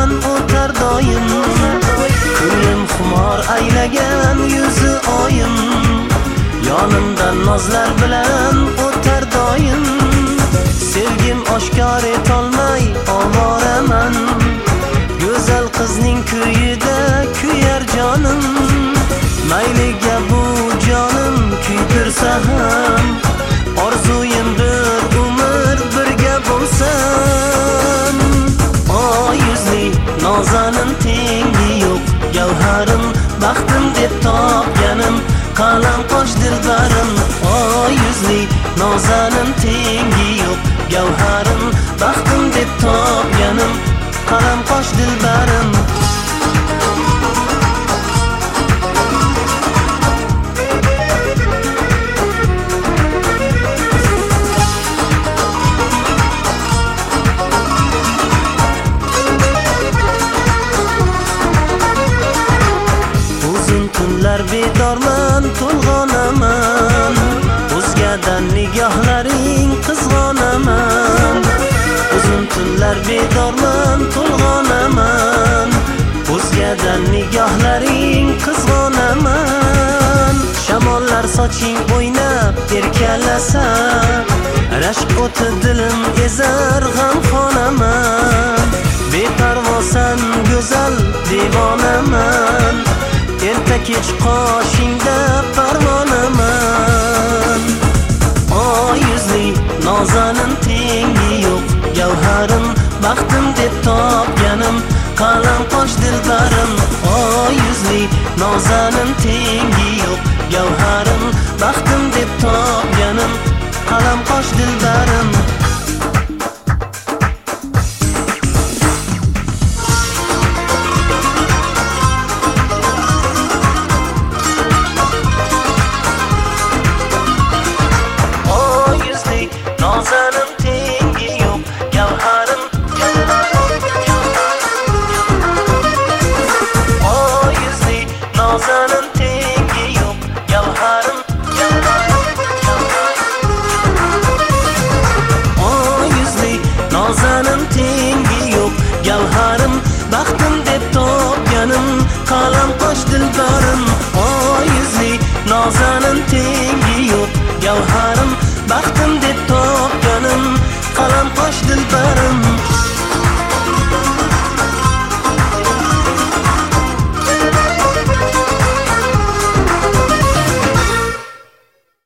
bilan o'tar doim. Ko'nglim xumor aylagan yuzi oyim, yonimdan nozlar bilan o'tar doim. Sevgim oshkor etolmay ovoraman, go'zal qizning kuyida kuyar jonim. Mayliga bu jonim kuydirsa ham, orzuyim bir umr birga bo'lsam. Oy yuzli nozanin tengi yo'q, gavharim baxtim deb topganim, qalam qosh dilbarim. Oy yuzli nozanin tengi yo'q, gavharim baxtim deb topganim, qalam qosh dilbarim. Tunlar bedorman, to'lg'onaman, o'zgadan nigohlaring qizg'onaman. Uzun tunlar bedorman, to'lg'onaman, o'zgadan nigohlaring qizg'onaman. Shamollar soching o'ynab erkalasa, rashk o'ti dilim ezar g'amxonaman. Beparvosan go'zal devonaman, erta kech qoshingda parvonaman. Oy yuzli nozanin tengi yo'q, gavharim baxtim deb topganim, qalam qosh dilbarim. Oy yuzli nozanin tengi yo'q, gavharim baxtim deb topganim, qalam qosh dilbarim. Nozanin tengi yo'q, gavharim. Oy yuzli nozanin tengi yo'q, gavharim. Oy yuzli nozanin tengi yo'q, gavharim baxtim deb topganim, qalam qosh dilbarim. Oy yuzli nozanin tengi yo'q, gavharim.